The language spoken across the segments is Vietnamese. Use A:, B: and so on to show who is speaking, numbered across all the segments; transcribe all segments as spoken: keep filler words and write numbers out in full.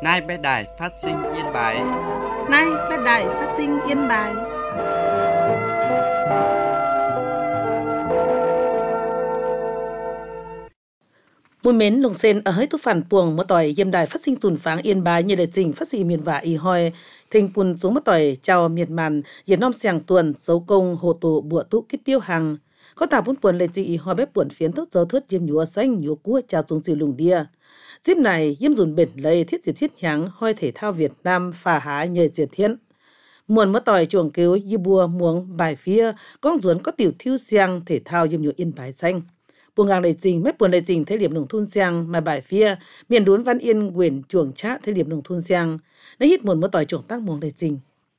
A: Nay bé đài phát sinh Yên Bái.
B: Nay bé đài phát sinh Yên Bái.
C: Mùi mến lồng sen ở hơi tu phản buồng một tỏi yêm đài phát sinh tùn pháng Yên Bái như đại trình phát sinh miền vả y hoi thình pun xuống một tỏi chào miền màn yên nom sàng tuần dấu công hồ tụ bùa tụ kích biêu hàng có tà bún buồn lệ dị y hoi bếp buồn phiến thốt dấu thốt yêm nhúa xanh nhúa cua chào xuống dì lùng đia dịp này yêm dùn bền lây thiết diệp thiết nháng hoi thể thao Việt Nam phà há nhờ diệp thiên muôn mất tỏi chuồng cứu y bùa muống bài phía con ruốn có tiểu thiêu xiang thể thao yêm nhúa Yên Bái xanh buồng ngang đầy trình mép buồn đầy trình thế điểm nông thôn xiang mà bài phía miền đốn Văn Yên quyền chuồng chát thế điểm nông thôn xiang lấy hít một mớ tỏi chuồng tăng muồng đầy trình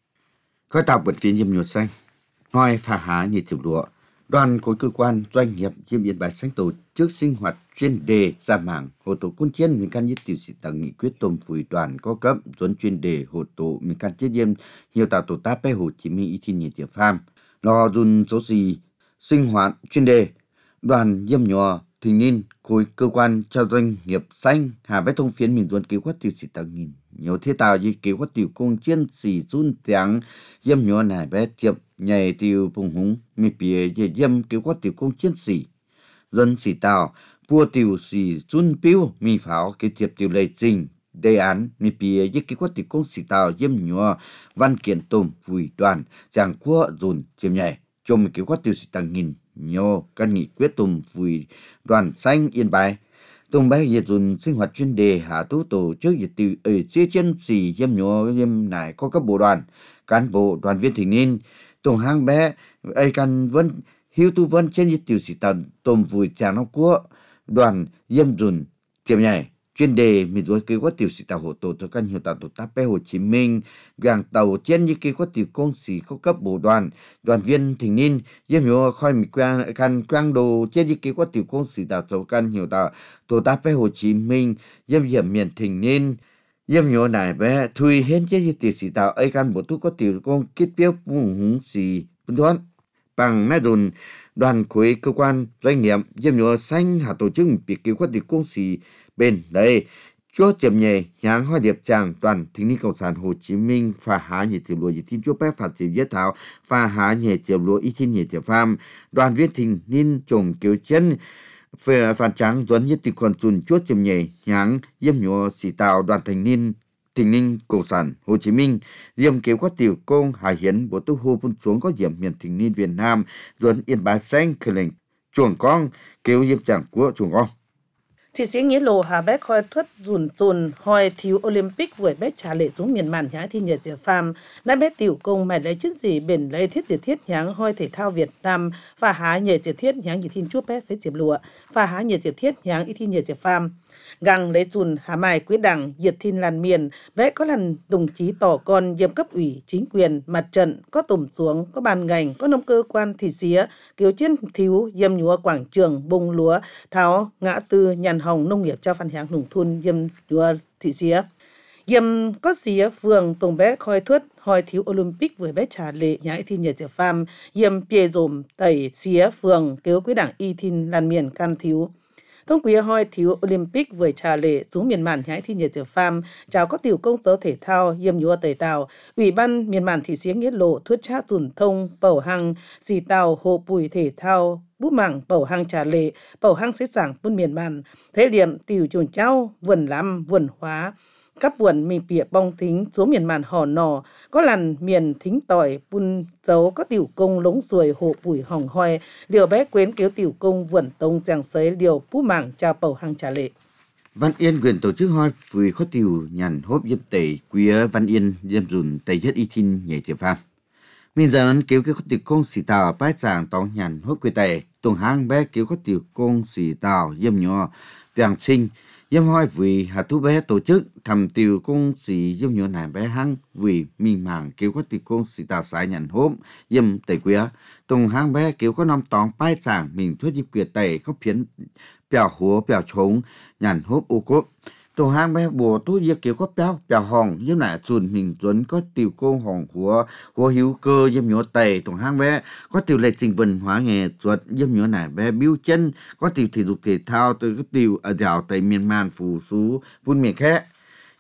D: khởi tạo bật phiến yêm nhúa xanh hoi phà há như tiểu lụa đoàn khối cơ quan doanh nghiệp yêm Yên Bái xanh tổ chức sinh hoạt chuyên đề ra mảng hồ tổ quân chiến miền can nhất tiểu sĩ tầng nghị quyết tôm phùi đoàn có cấp dẫn chuyên đề hồ tổ miền can chết yêm nhiều tạo tổ tá pe Hồ Chí Minh y thiên nhiệt tiểu pham lo dùn số gì sinh hoạt chuyên đề đoàn yêm nhúa thình niên khối cơ quan cho doanh nghiệp xanh hà bét thông phiến miền duân kế hoạch tiểu sĩ tầng nghìn nhiều thế tạo như kế hoạch tiểu công chiến sĩ chun tiếng yêm nhúa này bé tiệp nhảy tiểu phùng húng mi bìa yêm kế hoạch tiểu công chiến sĩ dân sĩ tạo bùa tiểu sĩ chun piu mi pháo kế tiệp tiểu lệ trình đề án mi bìa với kế hoạch tiểu công sĩ tạo yêm nhúa văn kiện tôm vùi đoàn giảng quốc dùn chiêm nhảy trong kế hoạch tiểu sĩ tầng nghìn nhiều căn nghị quyết tôm vùi đoàn xanh Yên Bái tôm bái nhiệt dùn sinh hoạt chuyên đề hạ tú tổ chức nhiệt tiểu ở chia chân sĩ yêm nhúa yêm này có các bộ đoàn cán bộ đoàn viên thanh niên tổng hang bé ai can vân hiếu tu vân trên nhiệt tiểu sĩ tần tôm vùi tràng nó quốc đoàn yêm dùn tiệm nhảy chuyên đề miền duy kế hoạch tiểu sĩ tàu hộ tổ cho căn hiệu tàu tổ tá pe Hồ Chí Minh gàng tàu trên như kế hoạch tiểu công sĩ các cấp bộ đoàn đoàn viên thanh niên yêm nhúa khoi mi quang căn quang đồ trên như kế hoạch tiểu công sĩ tàu cho căn hiệu tàu tổ tá pe Hồ Chí Minh yêm hiểm miền thanh niên yêm nhúa này bé thui hết trên như tiểu sĩ tàu ai can bộ tu có tiểu công kết biếu bùng húng xì bún đoán bằng mẹ dùn đoàn khối cơ quan doanh nghiệp yêm nhúa xanh hạ tổ chức việc kế hoạch tiểu công sĩ bên đây chúa chậm nhẹ nháng hoa điệp chàng toàn thính ni cộng sản Hồ Chí Minh phà há nhẹ chiều lúa y thiên chúa bé phạt chiều viết thảo phà há nhẹ chiều lúa y thiên nhẹ chiều pham đoàn viên thính niên trồng kiều chân về phản trắng dẫn nhất tịch còn chùn chúa chậm nhẹ nháng yêm nhúa sĩ tạo đoàn thanh niên thính ninh cộng sản Hồ Chí Minh yêm kế hoạch tiểu công hải hiến bộ tu hô phun xuống có điểm miền thính niên Việt Nam dẫn Yên Bái xanh khởi lệnh chuồng con kêu yêm chàng của chuồng con
C: thì sĩ nghĩa lộ hà bét khoi thuất dùn dùn hoi thiếu Olympic với bét trả lệ xuống miền màn nhái thi nhật diệp phàm nãy bét tiểu công mày lấy chức gì bền lấy thiết diệp thiết nháng hoi thể thao Việt Nam và há nhật diệp thiết nháng nhị thiên chuốc bét với diệp lụa và há nhật diệp thiết nháng y thi nhật diệp phàm găng lấy dùn hà mai quyết đảng diệt thiên làn miền bét có lần đồng chí tỏ con yêm cấp ủy chính quyền mặt trận có tổm xuống có bàn ngành có nông cơ quan thị xía kiều chiến thiếu yêm nhúa quảng trường bông lúa tháo ngã tư nhàn hồng nông nghiệp cho phan hàng nông thôn yêm nhúa thị xía yêm có xía phường tổng bé khoi thuất hoi thiếu Olympic với bé trả lệ nhái thi nhật diệp phàm yêm pie dồm tẩy xía phường kiều quyết đảng y thiên làn miền can thiếu thông quý hoi thiếu Olympic với trà lệ xuống miền màn nhái thi nhật diệp phàm chào có tiểu công tớ thể thao yêm nhúa tẩy tàu ủy ban miền màn thị xía nghĩa lộ thuyết chát dùn thông bầu hăng xì tàu hộ bùi thể thao bút mảng bầu hăng trà lệ bầu hăng xếp giảng buôn miền màn thế điểm tiểu chuồn trao vườn lắm vườn hóa các buồn mì bịa bong thính xuống miền màn hò nò có làn miền thính tỏi bun dấu có tiểu công lống ruồi hộ bùi hỏng hoi liều bé quến kéo tiểu công vườn tông giang sấy liều bút mảng trao bầu hăng trà lệ
D: Văn Yên quyền tổ chức hoi phùi khó tiểu nhàn hốp yêm tẩy quý Văn Yên yêm dùn tẩy nhất y thiên nhảy tiểu phàm mình giờ anh kéo cái khó tiểu công sĩ tàu bái giảng tóng nhàn hốp quê tẩy tổng hang bé kéo khó tiểu công sĩ tàu yêm nhỏ vàng sinh yêm hoi vì hạ tú bé tổ chức thầm tiểu công sĩ yêm nhỏ này bé hăng vì mình mảng kéo khó tiểu công sĩ tàu sái nhàn hốp yêm tẩy quý tổng hang bé kéo có năm tóng bái giảng mình thuyết dịp quyệt tẩy có phiến bèo húa bèo trống nhàn hốp ô cốp tổng hang bé bùa tú yếm kéo có bèo bèo hòn yếm lại chuồn mình tuấn có tiểu công hòn húa húa hữu cơ yếm nhỏ tẩy tổng hang bé có tiểu lệ trình văn hóa nghề chuột yếm nhỏ này bé biêu chân có tiểu thể dục thể thao từ có tiểu ở đảo tây miền man phủ sú vun miền khác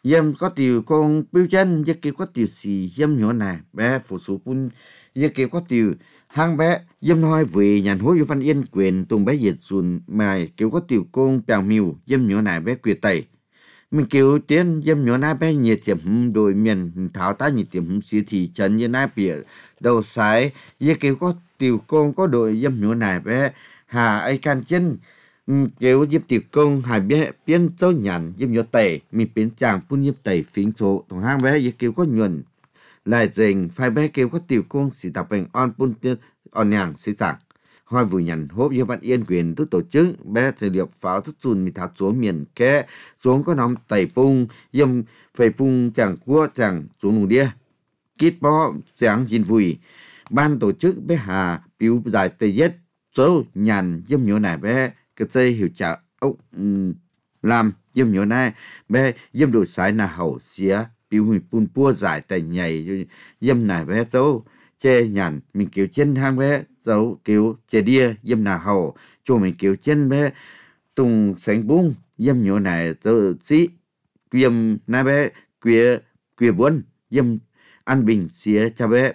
D: yếm có tiểu công biểu chân yếm kiểu có tiểu xì yếm nhỏ này bé phụ số pun yếm kiểu có tiểu hàng bé yếm nói về nhàn hối văn yên quyền tung bé diệt dùn mà kiểu có tiểu công bèo miu yếm nhỏ này bé quyệt tẩy mình kiểu tiến yếm nhỏ này bé nhiệt tiệm đôi miền tháo ta nhiệt tiệm xí thị trấn như này bìa đầu sái yếm kiểu có tiểu công có đội yếm nhỏ này bé hà ai can chân kiểu yếm tiểu công hà bé biến châu nhàn yếm nhỏ tẩy mình biến chàng phun yếm tẩy phím số thằng hàng bé yếm kiểu có nhuận lại dành phải bé kiểu có tiểu công sĩ tập bệnh on phun tiêu on nhàng sĩ chẳng hỏi vừa nhận hốp yếm văn yên quyền thức tổ chức bé thời điệp pháo thức chùn mình thạc xuống miền kẽ xuống có nóng tẩy phung yếm phải phung chẳng cua chẳng xuống nùng đĩa kít bó chẳng nhìn vui ban tổ chức bé hà biểu giải tây nhất số nhàn yếm nhỏ này bé cái dây hiểu trả ốc um, làm yếm nhỏ này bé yếm đổi sái là hậu xía biểu mình phun pua giải tây nhảy yếm này bé số chê nhàn mình kiểu chân hang bé dấu kiểu chê đia yếm là hậu cho mình kiểu chân bé tung sánh bung yếm nhỏ này dấu xí yếm này bé quê quê buôn yếm ăn bình xía cho bé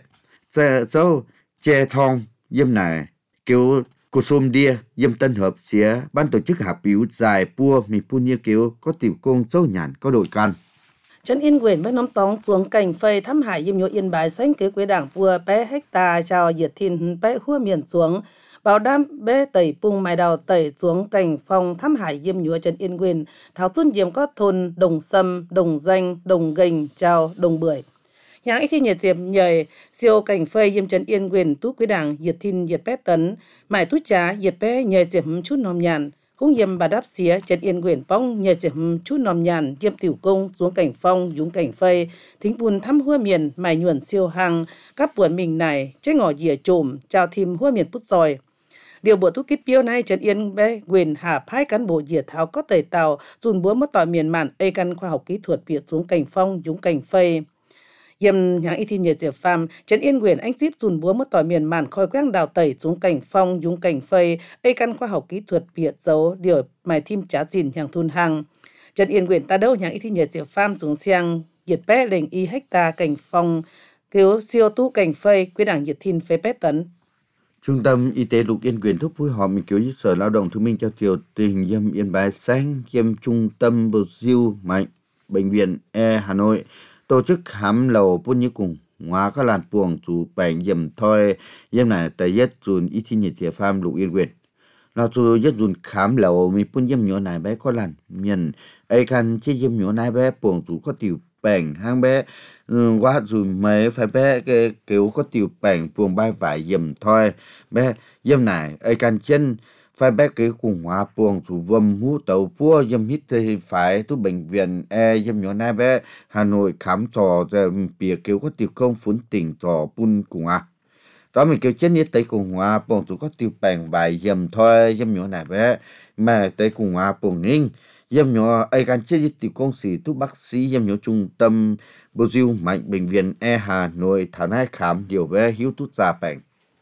D: dấu chê thong yếm này kiểu cô xôm đia yếm tân hợp xía ban tổ chức hạ biểu dài pua mình phun như kiểu có tiểu công châu nhàn có đội can
C: Trấn Yên Quyền với nắm tóng xuống cảnh phơi thăm hải yếm nhô Yên Bái xanh kế quế đảng pua bé hecta chào diệt thiên bé hua miền xuống bảo đảm bé tẩy pung mài đào tẩy xuống cảnh phòng thăm hải yếm nhô Trấn Yên Quyền tháo xuân yếm có thôn đồng sâm đồng danh đồng gành chào đồng bưởi nhà ít thì nhiệt diệp nhảy siêu cảnh phơi yếm Trấn Yên Quyền tú quế đảng diệt thiên diệt bé tấn mải tú trá diệt bé nhảy diệp chút nom nhàn cũng yếm bà đáp xía Trấn Yên Quyền bóng nhờ diệp chút nòm nhàn yếm tiểu công xuống cảnh phong dũng cảnh phây thính buồn thăm hua miền mài nhuận siêu hăng các buồn mình này trái ngỏ dìa trồm chào thìm hua miền pút giỏi điều bộ tu kít piêu này Trấn Yên bé Quyền hạ phái cán bộ dìa tháo có tẩy tàu dùn búa mất tỏi miền mạn ê căn khoa học kỹ thuật việt xuống cảnh phong dũng cảnh phây yếm nhang y thi nhiệt diệp phàm Trấn Yên Quyền anh díp dùn búa mất tỏi miền màn khôi quang đào tẩy xuống cảnh phong dũng cảnh phây ê căn khoa học kỹ thuật việt dấu điều mài thim trá dìn nhang thun hăng Trấn Yên Quyền ta đâu nhang y thi nhiệt diệp phàm xuống xiang diệt bé lệnh y hecta cảnh phong cứu siêu tú cảnh phây quy đảng diệt thiên phê bé tấn.
D: Trung tâm Y tế Lục Yên Quyền thúc phối hợp mình cứu Sở Lao động Thương binh Châu Thiểu tỉnh yếm Yên Bái xanh yếm Trung tâm Bầu Diêu Mạnh Bệnh viện E Hà Nội tổ chức khám lầu phun như cùng hóa các làn buồng chủ bệnh yếm thôi yếm này tại nhất dùn y thi nhiệt địa phàm Lục Yên Quyền là chủ nhất dùn khám lầu mình phun yếm nhỏ này bé có làn miền ấy căn chỉ yếm nhỏ này bé buồng chủ có tiểu bệnh hang bé quá dùn mấy phải bé cái kiểu có tiểu bệnh buồng bay vải yếm thôi bé yếm này ấy căn chân phải bé cái cùng hóa buồng chủ vâm hú tàu pua yếm hít thì phải tu bệnh viện e yếm nhỏ này bé Hà Nội khám trò rồi bìa kiểu có tiểu công phun tỉnh trò pun cùng à đó mình kêu chân nhất tới cùng hóa buồng chủ có tiểu bệnh vài yếm thôi yếm nhỏ này bé mà tới cùng hóa buồng ninh yếm nhỏ ấy căn chết tiểu công sĩ tu bác sĩ yếm nhỏ trung tâm Bầu Diêu Mạnh Bệnh viện E Hà Nội thảo nai khám điều bé hiếu tút gia bệnh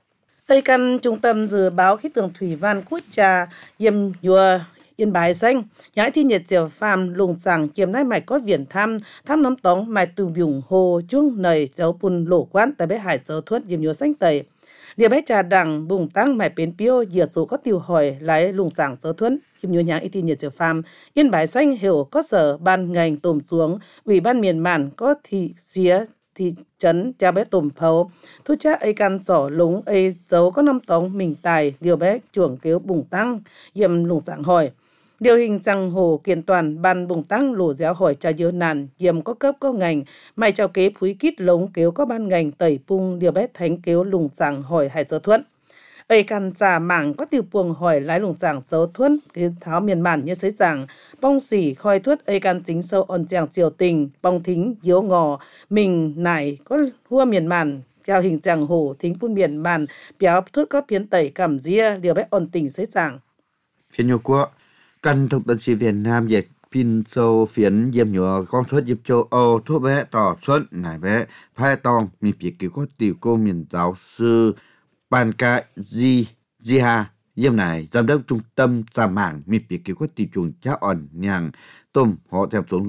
C: Tây căn trung tâm dự báo khí tượng thủy văn quốc gia yếm nhua Yên Bái xanh nhãi thi nhiệt diệp phàm lùng sàng kiềm nai mạch có viển thăm thăm nắm tống mạch từ vùng hồ chung nầy dấu pun lỗ quán tại bé hải dấu thuất yếm nhua xanh tẩy điều bé trà đằng bùng tăng mạch bến piêu diệt số có tiêu hỏi lái lùng sàng dấu thuất yếm nhua nhãi thi nhiệt diệp phàm Yên Bái xanh hiểu có sở ban ngành tồm xuống ủy ban miền mạn có thị xía thị trấn cha bé tùm phấu thu cha ấy căn trỏ lúng ấy dấu có năm tống mình tài điều bé chuồng kéo bùng tăng yếm lùng dạng hỏi điều hình rằng hồ kiện toàn ban bùng tăng lổ déo hỏi cha diêu nàn yếm có cấp có ngành mày chào kế phúi kít lống kéo có ban ngành tẩy pung điều bé thánh kéo lùng dạng hỏi hải dấu thuận ấy căn trà mảng có tiêu buồng hỏi lái lùng dạng dấu thuận cái tháo miền màn như sấy rằng bong xỉ khoi thuất ấy căn chính sâu on chàng triều tình bong thính diếu ngò mình nải có hua miền màn theo hình chàng hồ thính phun miền màn béo thuất có phiến tẩy cảm ria điều bé on tình sấy rằng
D: phiên nhiều quốc căn thực tân sĩ Việt Nam Việt pin sâu phiến yếm nhỏ con thuất yếm châu Âu thuốc bé tỏ xuân này bé phai tòng mình bị kiểu có tiểu cô miền giáo sư ban ca di di ha yếm này giám đốc trung tâm gia mạng mình bị kiểu có tiểu chuồng cha òn nhàng tôm họ theo xuống lùng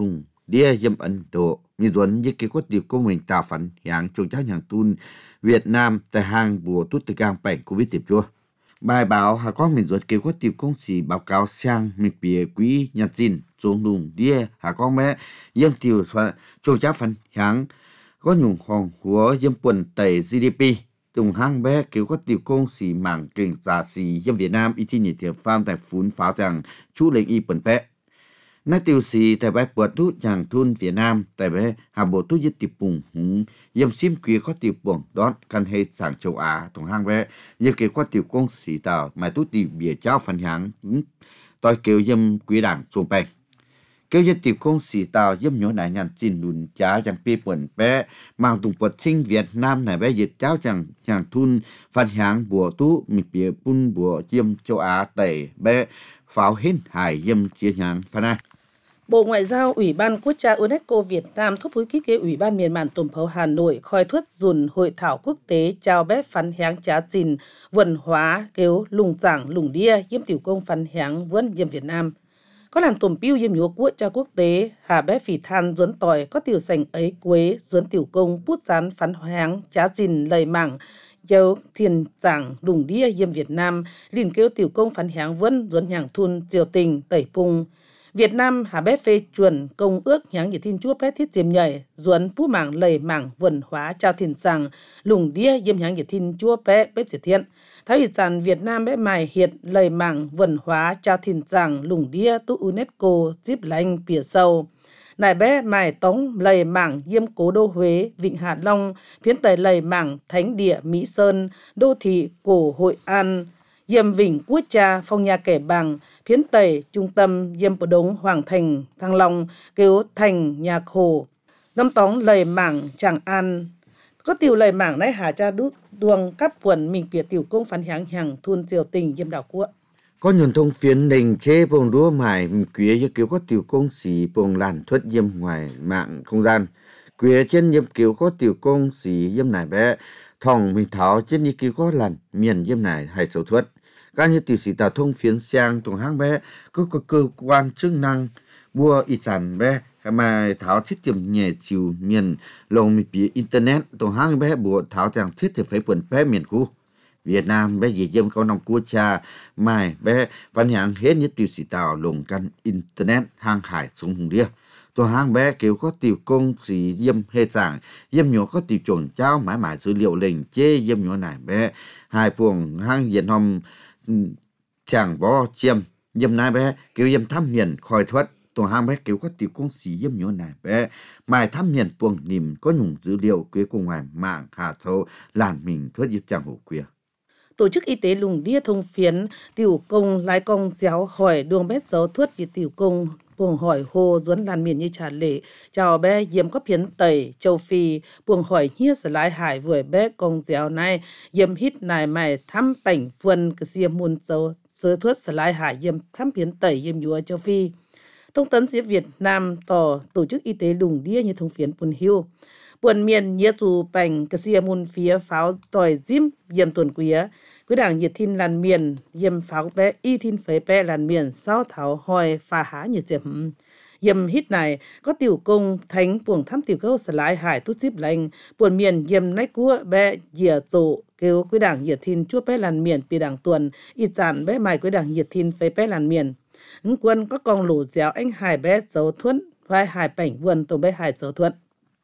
D: đia yếm Ấn Độ như duẩn như cái có điều của mình tạo phản hàng trong cháu hàng tuôn Việt Nam tại hàng bùa tút từ gang bệnh Covid tiệp chua. Bài báo hà có mình duẩn kêu có điều công sĩ báo cáo sang mình bìa quý nhật dìn xuống lùng đia hà có mẹ yếm tiêu trong cháu phản hàng có nhung hồng của yếm quần tẩy giê đê pê tùng hang bé kiểu có tiểu công sĩ mảng kinh giả sĩ yếm Việt Nam y thi nhị tiểu pham tại phún pháo rằng chú lệnh y bẩn bé nãy tiểu sĩ tại bài bột tút nhàng thun Việt Nam tại bé hà bộ tút yết tiểu bùng hùng yếm sim quý có tiểu bùng đón căn hệ sang châu Á tùng hang bé yếm kiểu có tiểu công sĩ tàu mà tút tiểu bìa cháu phản hàng tôi kêu yếm quý đảng xuống bèn kêu yết tiểu công sĩ tàu yếm nhỏ này nhàn chín lùn cháu chẳng pi bẩn bé mang tùng bột sinh Việt Nam này bé yết cháu chẳng nhàng thun phản hàng bộ tút mình bìa bún bộ yếm châu Á tẩy bé pháo hết hải yếm chia nhàng phản ai.
C: Bộ Ngoại giao Ủy ban Quốc gia UNESCO Việt Nam thúc hối ký kế Ủy ban miền Màn Tùm Phấu Hà Nội khoi thuất dùn hội thảo quốc tế chào bé phán háng trá trình vần hóa kêu lùng giảng lùng đia yếm tiểu công phán háng vân yếm Việt Nam. Có làng tùm piu yếm nhúa quốc cha quốc tế hà bé phỉ than dấn tỏi có tiểu sành ấy quế dấn tiểu công bút rán phán háng trá trình lầy mảng dấu thiền giảng lùng đia yếm Việt Nam liền kêu tiểu công phán háng vân dấn hàng thun triều tình tẩy pung Việt Nam hà bé phê chuẩn công ước nháng nhiệt thiên chúa bé thiết diêm nhảy duẩn phú mảng lầy mảng vần hóa trao thiền giảng lùng đia yếm nháng nhiệt thiên chúa bé bé diệt thiện thái hiệt giản Việt Nam bé mài hiệt lầy mảng vần hóa trao thiền giảng lùng đia tu UNESCO díp lành bìa sâu nài bé mài tống lầy mảng yếm cố đô Huế Vịnh Hạ Long phiến tây lầy mảng thánh địa Mỹ Sơn đô thị cổ Hội An yếm Vịnh Quốc Cha phong nhà kẻ bằng phiến tây trung tâm yếm bộ đống Hoàng Thành Thăng Long kêu thành nhạc hồ năm tóng lầy mảng Tràng An có tiểu lầy mảng nãy hà cha đút đuông cắp quần mình bìa tiểu công phán háng hàng thun triều tình yếm đảo quốc
D: có nhuận thông phiến đình chế bồng đua mài quế như kiểu có tiểu công sĩ bồng làn thuật yếm ngoài mạng không gian quế trên yếm kiểu có tiểu công sĩ yếm nải bé thòng mình tháo trên như kiểu có làn miền yếm nải hay sầu thuật các như tiểu sĩ tàu thông phiến sang tùng hang bé có, có cơ quan chức năng bua y sản bé mà tháo thiết tiệm nhẹ chiều miền lồng mi bị internet tùng hang bé bua tháo rằng thiết thì phải quần bé miền khu Việt Nam bé gì dâm có nông quốc cha mai bé văn hạng hết nhất tiểu sĩ tàu lồng căn internet hang hải xuống hùng đia tùng hang bé kiểu có tiểu công sĩ dâm hệ giảng dâm nhỏ có tiểu chuẩn trao mãi mãi dữ liệu lệnh chế dâm nhỏ này bé hai puồng hang diện hòm chẳng bó chiêm yếm nai bé kiểu yếm thăm miền khoi thoát tùng hang bé kiểu có tiểu công sĩ yếm nhỏ này bé mai thăm miền puồng nìm có nhung dữ liệu quế cùng ngoài mạng hà thâu làn mình thoát yếm chẳng hổ queer
C: Tổ chức Y tế lùng đia thông phiến tiểu công lái công giáo hỏi đường bét dấu thuất vì tiểu công buồng hỏi hồ duẩn làn miền như trả lệ chào bé yếm có phiến tẩy châu Phi buồng hỏi hiết sở lái hải vừa bé công giáo này yếm hít nài mày thăm bảnh vườn cái xiêm muôn dấu sơ thuất sở lái hải yếm thăm phiến tẩy yếm nhúa châu Phi thông tấn sĩ Việt Nam tỏ tổ chức y tế lùng đia như thông phiến buồn hiu buồn miền nhớ dù bảnh cái xiêm muôn phía pháo tỏi dím yếm tuần quía quý đảng nhiệt thiên làn miền yếm pháo bé y thiên phế bé làn miền sao thảo hỏi phá há nhiệt diệp yếm hít này có tiểu công thánh buồng thăm tiểu câu sở lái hải tút díp lành buồn miền yếm nách cua bé dìa dỗ kêu quý đảng nhiệt thiên chúa bé làn miền bị đảng tuần y chản bé mài quý đảng nhiệt thiên phế bé làn miền ứng quân có con lũ dẻo anh hải bé dấu thuẫn vai hải bảnh vườn tổ bé hải dấu thuẫn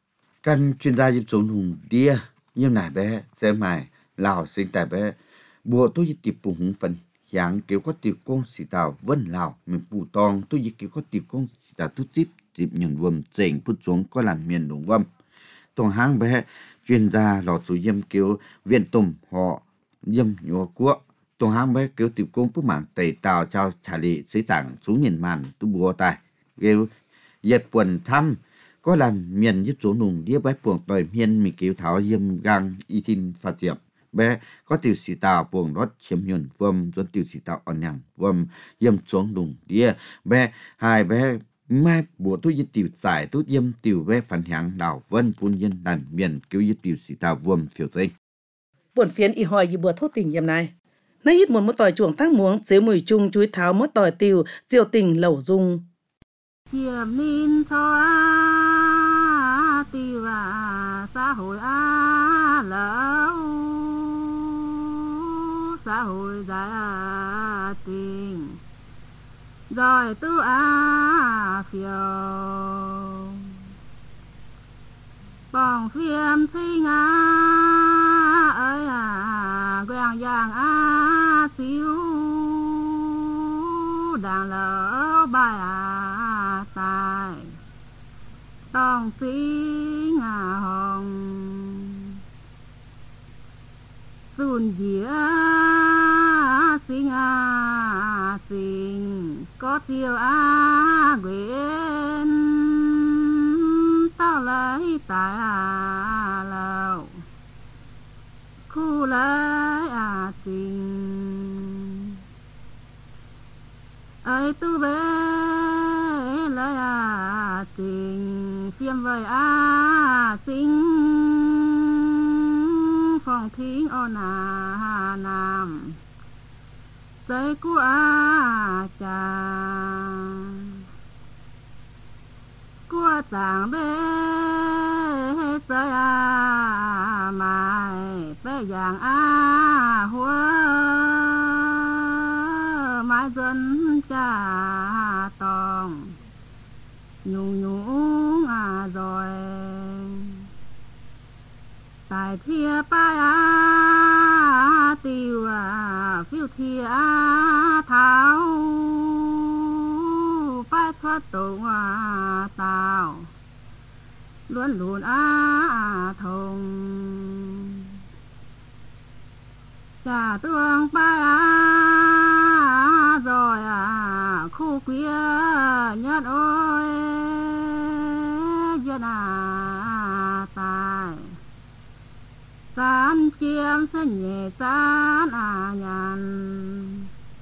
D: căn chuyên gia yếm xuống hùng đia yếm nải bé sẽ mài lào sinh tại bé bùa tôi chỉ tiệp bùng phần dạng kiểu có tiệp công sĩ tàu vân lào miền bù tòng tôi chỉ kiểu có tiệp công sĩ tàu tút tiếp dịp nhận vầm chỉnh phút xuống có làn miền đồng vâm tòng hang bé chuyên gia lọt số yếm kiểu viện tùng họ yếm nhua quốc tòng hang bé kiểu tiệp công phút mạng tẩy tàu trao trả lệ xây giảng xuống miền màn tu bùa tài kiểu yết quần thăm có làn miền nhất số nùng đĩa bé buồng tỏi miền mình kiểu tháo yếm gang y tin phát triển bé có tiểu sĩ tàu buồng đót chiếm nhuận vâm dẫn tiểu sĩ tàu on nhàng vâm yếm xuống đùng đĩa bé hai bé mai bùa tôi yết tiểu giải tôi yếm tiểu bé phản hạng đảo vân phun yên đàn miền kiểu yết tiểu sĩ tàu vâm phiêu tinh
C: buồn phiến y hỏi gì bùa thốt tình yếm này nay hít một một tỏi chuồng tác muống chế mùi chung chuối tháo một tỏi tiểu diệu tình lẩu dung
B: chiếm nín cho tiêu à xã hội á lỡ xã hội gia tình rồi tu á phiêu bỏng phiêm sinh á ơi à quen giang á xíu đang lỡ bài à tài tòng sinh à hồng xuân dĩa sinh à sinh có tiêu á quyến tao lấy tài à lầu khu lấy à tình ấy tu bé lấy à tình phiêm vời à sinh phòng thính ôn à nam giấy của à cha của tàng bé giấy à mai bé giang à hua mai dân cha tòng nhung nhung à rồi tại thia pa à tiêu à phiêu thia à tháo phải thoát tổ à tao luôn luôn à thông trả tương pa à rồi à khu quía nhất ôi dân à tài san chiêm sinh nhẹ san à nhàn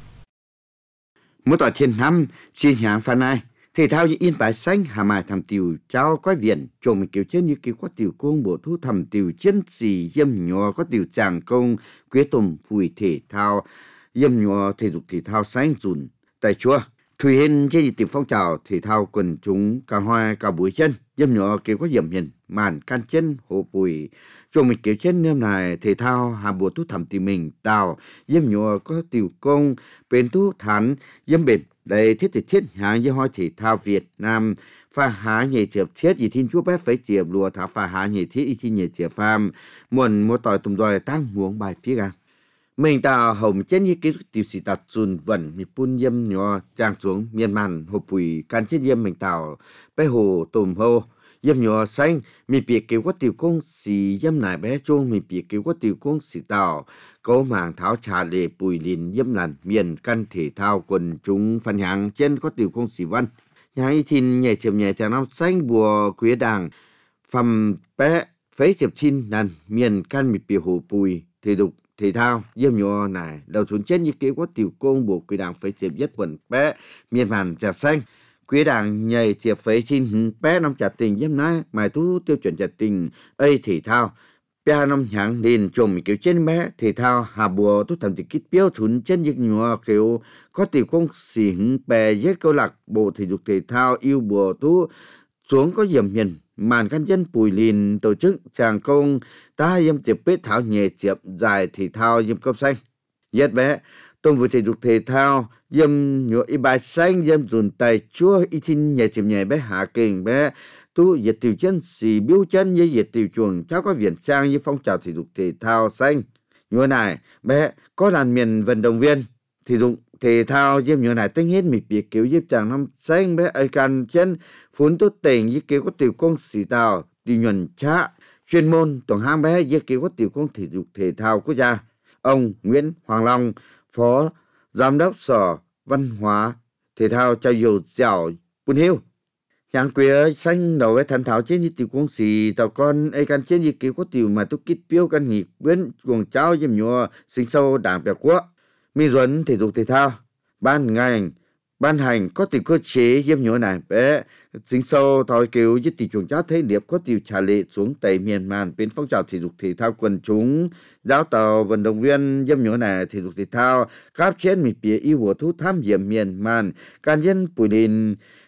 D: Mỗi tòa thiên năm xin hạng phan ai thể thao như yên bãi xanh hà mài thầm tiểu trao quái viện trộm mình kiểu trên như kiểu có tiểu công bộ thu thầm tiểu chân xì yếm nhỏ có tiểu chàng công quế tùm phùi thể thao yếm nhỏ thể dục thể thao xanh dùn tại chùa thủy hình trên tiểu phong trào thể thao quần chúng cả hoa cả buổi chân yếm nhỏ kiểu có điểm nhìn màn can chân hồ bùi trộm mình kiểu trên năm này thể thao hà bộ thu thầm tiểu mình tàu yếm nhỏ có tiểu công bên thu thán yếm bền đây thiết thiết thiết hạng như hoa thể thao Việt Nam pha há nhảy tiệp thiết gì thiên chúa bé phải tiệp lùa thả pha há nhảy thiết ý chi nhảy tiệp phàm muộn một tỏi tùm đòi tăng muỗng bài phía ga mình ta hồng trên như cái tiểu sĩ tạt dùn vẩn mi pun yếm nhỏ trang xuống miền màn hồ bùi can chết yếm mình tàu bé hồ tùm hồ yếm nhỏ xanh mi biệt kiểu có tiểu công xì yếm nải bé chuông mi biệt kiểu có tiểu công xì tàu cố màng tháo trà lệ bùi lìn yếm làn miền căn thể thao quần chúng phần hạng trên có tiểu công xì văn nhà y thìn nhảy chìm nhảy chàng năm xanh bùa quế đàng phầm bé phế chìm chín nàn miền căn mi biệt hồ bùi thể dục thể thao yếm nhỏ này đầu xuống trên như kiểu có tiểu công bùa quế đàng phế chìm nhất quần bé miền màn trà xanh quế đàng nhảy tiệp phế chín bé năm chặt tình yếm nái mài tú tiêu chuẩn chặt tình ấy thể thao Pia năm hạng liền trộm kiểu trên bé thể thao hà bùa tốt thầm thì kít béo thún trên những nhỏ kiểu có tiểu công xỉ hứng bè giết câu lạc bộ thể dục thể thao yêu bùa tú xuống có điểm nhìn màn căn dân bùi lìn tổ chức chàng công ta yếm tiệp bết thảo nhẹ tiệp dài thể thao yếm cấp xanh giết bé tôn vừa thể dục thể thao yếm nhỏ y bài xanh yếm dùn tay chúa y thinh nhẹ tiệp nhẹ bé hạ kình bé tu diệt tiểu chân xì biêu chân như diệt tiểu chuồng cháu có viện trang như phong trào thể dục thể thao xanh như này bé có làn miền vận động viên thể dục thể thao diêm như này tính hết mịch biệt kiểu diếp chàng năm xanh bé ai can chân phun tốt tình như kiểu có tiểu công xì tàu tiểu nhuận chá chuyên môn tổng hang bé như kiểu có tiểu công thể dục thể thao quốc gia ông Nguyễn Hoàng Long phó giám đốc sở văn hóa thể thao trao dầu dẻo Bùn Hiêu Chẳng quê xanh đầu với thần thảo trên như tiểu công sĩ tàu con ấy căn trên như kiểu có tiểu mà tôi kít phiếu căn nghịch biến cuồng cháu dìm nhua sinh sâu đảng bèo quốc. Mi duẩn thể dục thể thao, ban ngành, ban hành có tiểu cơ chế dìm nhua này bé sinh sâu thói kiểu như tiểu chuồng cháu thấy điệp có tiểu trả lệ xuống tây miền màn bên phong trào thể dục thể thao quần chúng giáo tàu vận động viên dìm nhua này thể dục thể thao các trên mì bìa yêu của thu tham hiểm miền màn can dân bùi đình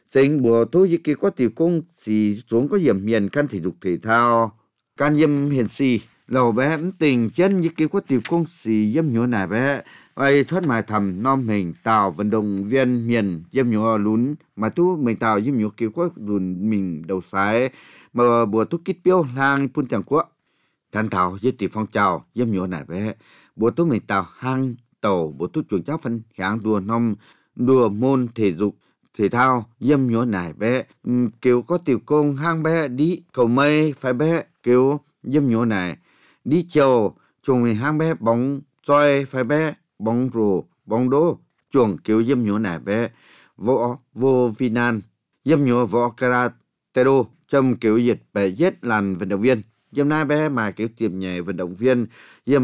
D: sinh bùa thu y kỳ có tiểu công xì xuống có hiểm miền căn thể dục thể thao can yếm hiền xì lầu bé tình chân y kỳ có tiểu công xì yếm nhớ nải bé ai thoát mài thầm non mình tạo vận động viên miền yếm nhớ lún mà thu mình tạo yếm nhớ kỳ có lún mình đầu sái mà bùa thu kít piêu lang phun chẳng quá thanh thảo với tỷ phong trào yếm nhớ nải bé bùa thu mình tạo hang tàu bùa thu chuồng cháo phân hạng đùa nom đùa môn thể dục thể thao yếm nhớ nải bé kiểu có tiểu công hang bé đi cầu mây phải bé kiểu yếm nhớ nải đi chiều chuồng mình hang bé bóng roi phải bé bóng rổ bóng đố chuồng kiểu yếm nhớ nải bé võ vô vi nan yếm nhớ võ karate do trong kiểu dịch bè giết làn vận động viên yếm nải bé mà kiểu tiệm nhảy vận động viên yếm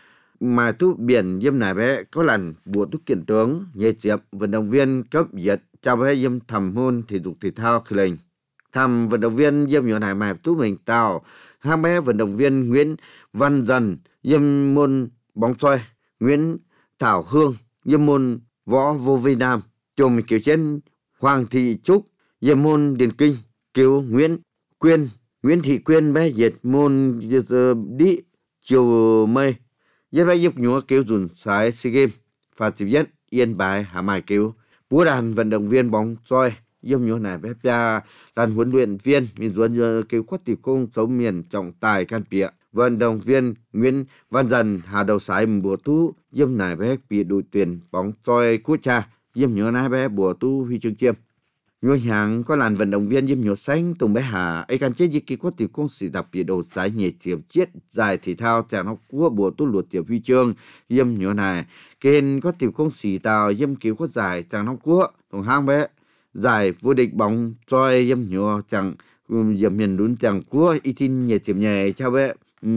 D: mà thu biển yếm nải bé có lần bùa thu kiện tướng nhảy diệp vận động viên cấp việt cho bé yếm thầm môn thể dục thể thao khi lệnh thầm vận động viên yếm nhớ nải mà thu mình tàu hai bé vận động viên Nguyễn Văn Dần yếm môn bóng xoay Nguyễn Thảo Hương yếm môn võ vô vi nam chùm kiểu trên Hoàng Thị Trúc yếm môn điền kinh kiểu Nguyễn Quyên Nguyễn Thị Quyên bé dệt môn đi chiều mây yếm bé giúp nhúa kiểu dùn sái SEA Games và tiếp nhất Yên Bái Hà Mai kiểu búa đàn vận động viên bóng xoay yếm nhúa này bé pia đàn huấn luyện viên miền duân kiểu khoát tiểu công sống miền trọng tài can pịa vận động viên Nguyễn Văn Dần hà đầu sải bùa tú yếm này bé bị đội tuyển bóng xoay quốc gia yếm nhúa này bé bùa tú huy chương chiêm nhúa hàng có làn vận động viên yếm nhúa xanh tùng bé hà ấy can chết yếm khoát tiểu công sĩ đặc biệt đầu sải nhảy chiếm chiết giải thể thao chàng học quốc bùa tú luật tiểu huy chương yếm nhúa này kênh có tiểu công sĩ tàu yếm kiểu có giải chàng học quốc tùng hang bé giải vô địch bóng xoay yếm nhúa chẳng yếm miền đún chẳng quốc y tin nhảy chiếm nhảy cho bé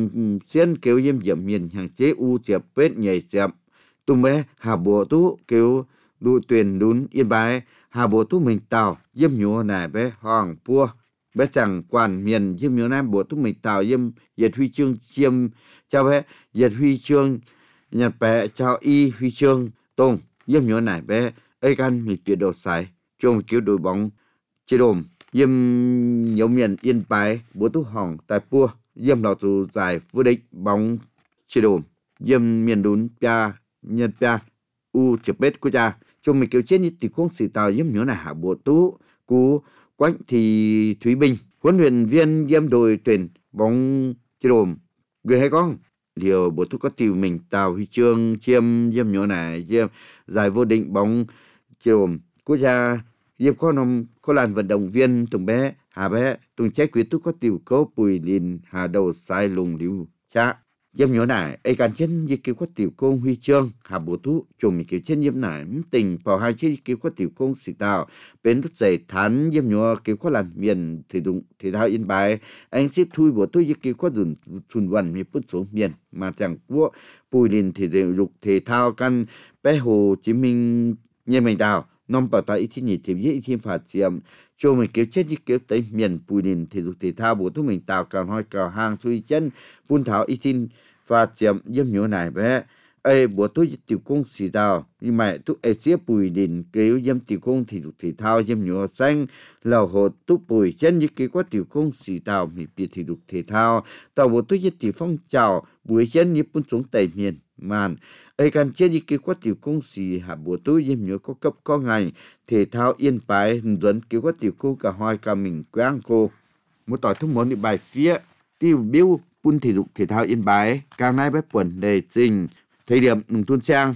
D: xuyên kiểu yếm yếm miền hàng chế u chiếm pết nhảy chiếm tùng bé hà bùa tú kiểu đội tuyển đún Yên Bái hà bùa tú mình tàu yếm nhúa này bé hoàng pua bé chẳng quản miền yếm nhúa này bùa tú mình tàu yếm yết huy chương chiêm cho bé yết huy chương nhật bé cho y huy chương tùng yếm nhúa này bé ấy căn mình tuyệt độ sải trong kiểu đội bóng chế đồm yếm nhấu miền Yên Bái búa tú hỏng tại pua yếm lò tù giải vô địch bóng chế đồm yếm miền đún pia nhật pia u chụp bết của cha trong mình kiểu trên như tỷ công sĩ tàu yếm nhớ này hạ búa tú cú quánh thì Thúy Bình huấn luyện viên yếm đội tuyển bóng chế đồm người hay con điều búa tú có tiêu mình tàu huy chương chiêm yếm nhớ này yếm giải vô địch bóng chế đồm quốc gia yếm có nông có làn vận động viên tùng bé hà bé tùng trái quý tú có tiểu cố bùi lìn hà đầu sai lùng liu cha yếm nhớ này ấy can chân yếm kiểu có tiểu công huy chương hà bố tú chùm kiểu chân yếm này tình vào hai chiếc kiểu có tiểu công sĩ tạo bên thức dậy thán yếm nhớ kiểu có làn miền thể dụng thể thao Yên Bái anh xếp thui bố tú yếm kiểu có dùn chùn vần mi phút số miền mà chẳng quốc bùi lìn thể dục thể thao căn bé Hồ Chí Minh như mình tạo nông bảo tại ít nhị tiệm ít thêm phạt diệm cho mình kéo chết như kéo tới miền bùi nền thể dục thể thao bổ thu mình tạo cả hoi cả hàng thui chân phun thảo ít thêm phạt diệm yếm nhớ này bé ấy bố tôi tiểu công sĩ tàu nhưng mà tôi ấy xếp bùi nền kéo yếm tiểu công thể dục thể thao yếm nhớ xanh lầu hồ tu bùi chân như kéo có tiểu công sĩ tàu mình biệt thể dục thể thao tàu bố tôi tiểu phong trào bùi chân như phun xuống tây miền màn ấy cần trên đi kêu có tiểu công sĩ hạ bùa tôi yếm nhớ có cấp có ngày thể thao Yên Bái dẫn kêu có tiểu công cả hai cả mình quang cô một tỏi thông món đi bài phía tiêu biêu phun thể dục thể thao Yên Bái càng nay bé quần đề trình thời điểm nông thôn sang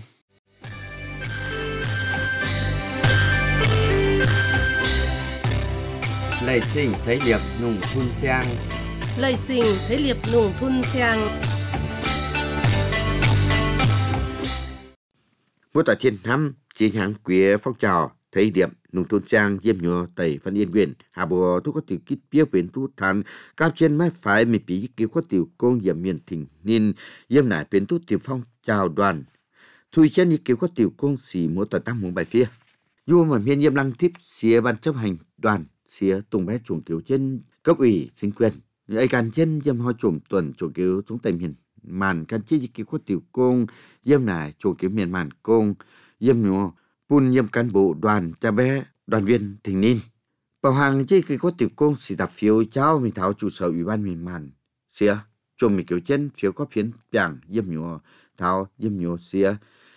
A: Lời trình thấy liệp nùng thun sang
E: Lời trình thấy liệp nùng thun sang
D: Một tỏi trên năm chiến hàng quý phong trào thấy điểm nông thôn sang yếm nhớ tây phân Yên Quyền hà bùa thu có tiểu kít bia biển thu thán cao trên mái phải mình bị kêu có tiểu công yếm miền thỉnh nên yếm nải biển thu tiểu phong trào đoàn thui chân như kêu có tiểu công xỉ một tỏi tăng một bài phía vua mà miền yếm lăng tiếp xía ban chấp hành đoàn xía tung bé chuồng kiểu chân cấp ủy chính quyền ấy can chân yếm ho chuồng tuần chuồng kiểu xuống tây miền màn can chi kêu có tiểu công yếm nải chuồng kiểu miền màn công yếm nhớ pun yếm cán bộ đoàn cha bé đoàn viên thỉnh nín bảo hàng chỉ cái có tiểu công sĩ tập phiếu cháu mình thảo trụ sở ủy ban miền màn xía chôm mình kiểu chân phiếu có phiến bảng yếm nhựa thảo yếm nhựa xía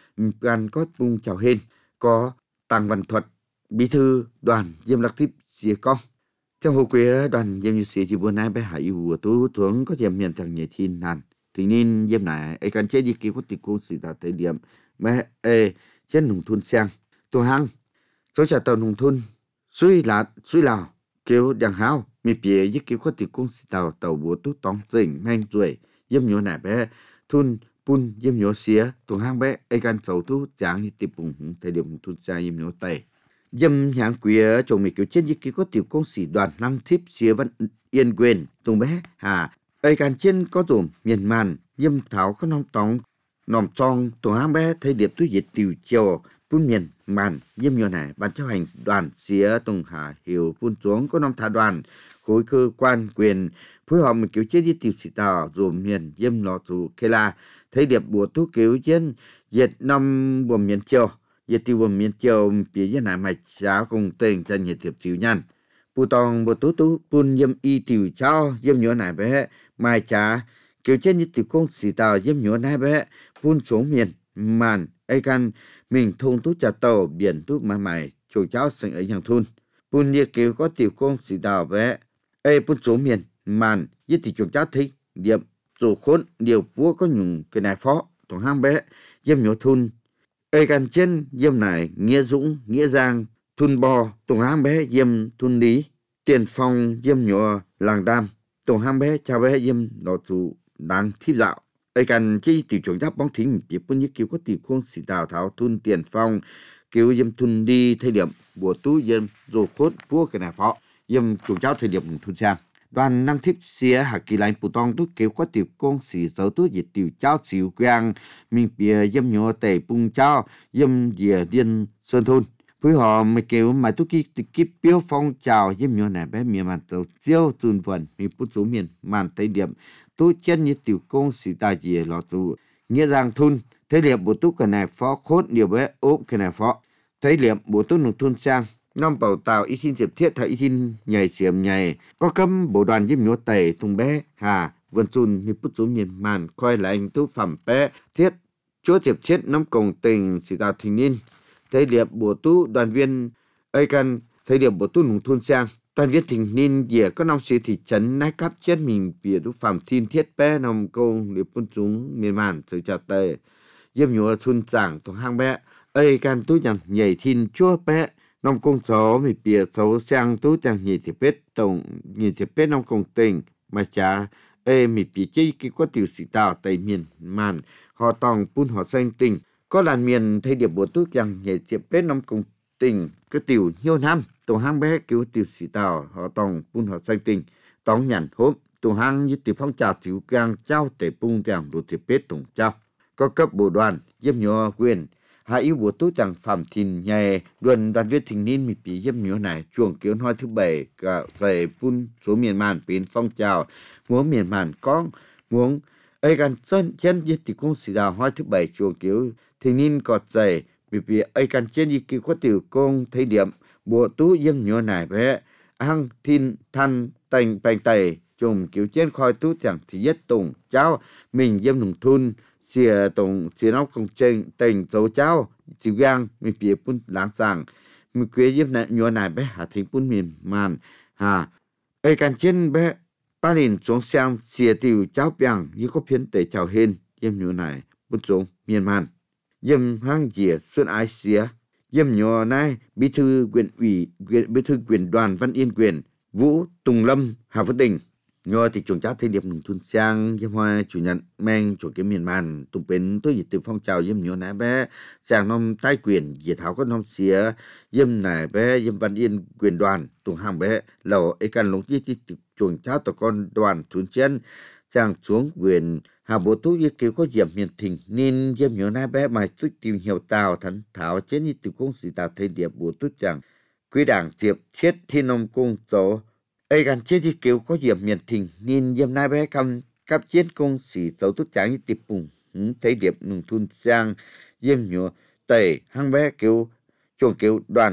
D: gan có bung chào hên có Tăng Văn Thuật bí thư đoàn yếm lạc tiếp xía con theo hồ quê đoàn yếm như xía chỉ buồn ai bé hải yêu tú thuốc có yếm miền thằng nhẹ thiên nàn thì nên yếm này ai cần chế gì kia có tiểu công sĩ tập thời điểm mẹ ê trên nông thôn sang tổ hang số trả tàu nông thôn suy lạt suy lào kêu đằng hao mi bìa với kêu có tiểu công tàu tàu búa tú tòng tỉnh nhanh tuổi yếm nhổ nải bé thun pun yếm nhổ xía tổ hang bé ai gan sầu tú chẳng như tiệp bùng thời điểm thun xa yếm nhổ tây yếm nhang quỷ chồng mi kêu trên với kêu có tiểu công sĩ đoàn năng thiếp xía vẫn yên quên tung bé hà ai gan trên có dùm miền màn yếm thảo có nông tòng nòm trong tổ hang bé thời điểm tú diệt tiểu chiều Pun miền màn yếm nhổ này ban chấp hành đoàn xía tùng hà hiểu pun xuống có năm thả đoàn khối cơ quan quyền phối hợp một kiểu chế đi tiểu sĩ tàu rồi miền yếm lọ tù kê la thấy điệp bùa tú kiểu chiến diệt năm buồm miền châu diệt tiêu buồm miền châu phía dưới này mạch giá cùng tình chân nhiệt tiệp chịu nhăn bù tòng bùa tú tú pun yếm y tiểu trao yếm nhổ này bé mai trả kiểu chế đi tiểu công sĩ tàu yếm nhổ này bé pun xuống miền màn ai can mình thôn tú trà tàu biển tú mãi mãi chủ cháu sinh ở hàng thôn bún địa kiểu có tiểu công sĩ đào vẽ ai bún số miền màn với thị chủ cháu thích điểm chủ khốn điều vua có nhung cái này phó tổng hang bé yếm nhổ thôn ai can trên yếm này nghĩa dũng nghĩa giang thôn bò tổng hang bé yếm thôn lý tiền phong yếm nhổ làng đam tổng hang bé chào bé yếm đỏ chủ đang thiếp dạo ai cần chỉ tiểu chủ giáp bóng thính tiếp bún như kiểu có tiểu công sĩ đào thảo thôn tiền phong kiểu yếm thun đi thời điểm bùa tú yếm rồi khốt vua cái này phó yếm chủ cháu thời điểm thun sang đoàn năng thiếp xía hạ kỳ lạnh bù tong tú kiểu có tiểu công sĩ giáo tú diệt tiểu cháu xỉu quang mình bìa yếm nhổ tề bung cháu yếm dìa điên sơn thôn với họ mấy kiểu mà tú kí kí biểu phong chào yếm nhổ này bé miền màn tàu chiêu tuần vần mình bút số miền màn thời điểm tú chân như tiểu công sĩ tài dìa lọ tù nghĩa giang thôn thấy điểm bố tú cái này phó khốt điều bé ốp cái này phó thấy điểm bố tú nông thôn sang năm bảo tàu y xin diệp thiết thấy y xin nhảy xiêm nhảy có cấm bộ đoàn yếm nhổ tẩy tung bé hà vân xuân như bút số miền màn coi là anh tú phẩm bé thiết chúa diệp thiết năm cổng tình sĩ tàu thành niên thấy điểm bố tú đoàn viên ấy cần thấy điểm bố tú nông thôn sang đoàn viên thành niên dìa có năm sĩ thị trấn nái cắp chết mình bìa tú phẩm thiên thiết bé nằm công điệp bút xuống miền màn sự chào tề yếm nhổ xuân giảng tổng hang bé ấy can tú chẳng nhảy thiên chúa bé nông công số mi bìa số sang tú chẳng nhảy thì biết tổng nhảy thì biết nông công tình mà chả ấy mi bìa chơi cái có tiểu sĩ tàu tại miền màn họ tòng pun họ xanh tình có làn miền thay điệp bộ tú chẳng nhảy thì biết nông công tình cái tiểu nhiều năm tổng hang bé cứu tiểu sĩ tàu họ tòng pun họ xanh tình tòng nhận hôm tổng hang như tiểu phong trào tiểu gang trao tể pung chẳng đồ thì biết tổng trao có cấp bộ đoàn yếm nhổ quyền hạ yêu bố tú chẳng phạm thìn nhẹ đoàn đoàn viên thành niên mi bị yếm nhổ này chuồng kiến hoa thứ bảy cả về pun số miền màn biến phong trào muốn miền màn có muốn ấy gan chân chân như thì cũng xì đào hoa thứ bảy chuồng kiểu thành niên cọt dày mi bị ấy gan chân như kiểu có tiểu công thấy điểm bố tú yếm nhổ này bé hăng thìn than tành bành tày chùm kiểu trên khoi tú chẳng thì nhất tùng cháu mình yếm nông thôn xìa tổng xìa nóc công trình tình dấu cháu chịu gang mình bịa pun lãng sàng mình quê giúp này nhua này bé hạ thính pun miền màn hà ấy càng trên bé ba liền xuống sang xìa tiểu cháu bèng như có phiến tẩy chào hên yếm nhua này pun xuống miền màn yếm hang dìa xuân ái xìa yếm nhua này bí thư quyền ủy bí thư quyền đoàn Văn Yên Quyền Vũ Tùng Lâm Hà Phước Đình nhờ thì chúng cháu thấy điệp nông thôn sang yếm hoa chủ nhận mang chủ cái miền màn tụng bến tôi dịch từ phong trào yếm nhổ nái bé sang nom tai quyền diệt thảo có nom xía yếm nải bé yếm Văn Yên Quyền đoàn tụng hàng bé lầu ấy can lống chi chi chuồng cháu tổ con đoàn thôn chiến sang xuống quyền hà bộ tú như kiểu có diệm miền thình nên yếm nhổ nái bé mà tôi tìm hiểu tàu thắn thảo trên như từ công sĩ tàu thấy điệp bộ tú chẳng quý đảng tiệp chết thiên nông công số ấy gần chết thì kiểu có diệm miền thình nên yếm nái bé cầm cấp chiến công sĩ tàu tốt tráng như tiệp bùng thấy điệp nông thôn sang yếm nhổ tẩy hang bé kiểu chuồng kiểu đoàn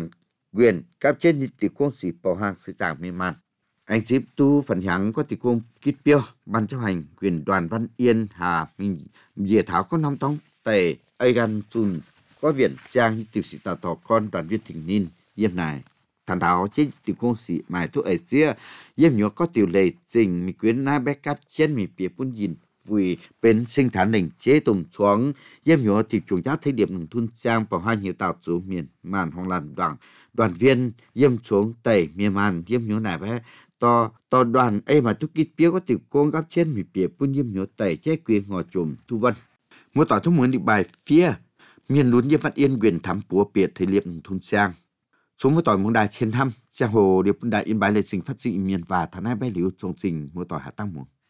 D: quyền các trên như tỷ quân sĩ bảo hàng sự giảng miền man anh ship tu phần hãng có tỷ quân kít标 ban chấp hành quyền đoàn Văn Yên Hà mình dìa tháo có năm tông tề ai gan chun có viện trang như tiểu sĩ tàu tỏ con đoàn viên thỉnh niên yếm này thằng tháo trên tỷ quân sĩ mài thuốc ấy chia yếm nhớ có tiểu lệ trình mi quyến na bé cáp trên mi bìa bún yin vì bên sinh thản đỉnh chế tùng choáng yếm nhớ thì chủ giá thấy điểm nông thôn trang bảo hai nhiều tạo chủ miền màn hoàng làn đoàn đoàn viên yếm xuống tẩy miền màn yếm nhớ này bé to to đoàn ấy mà thuốc kít piếu có tiểu con gấp trên mi bìa bún yếm nhớ tẩy chế quyền ngò chùm thu vân mua tỏi thông muốn đi bài phía miền lún yếm Văn Yên quyền thắm búa biệt thời liệp nông thôn trang chúng mua tỏi muốn đài trên thăm trang hồ điệp đại yên bài lệ sinh phát dị miền và tháng hai bay liễu trong trình mua tỏi hạ tăng một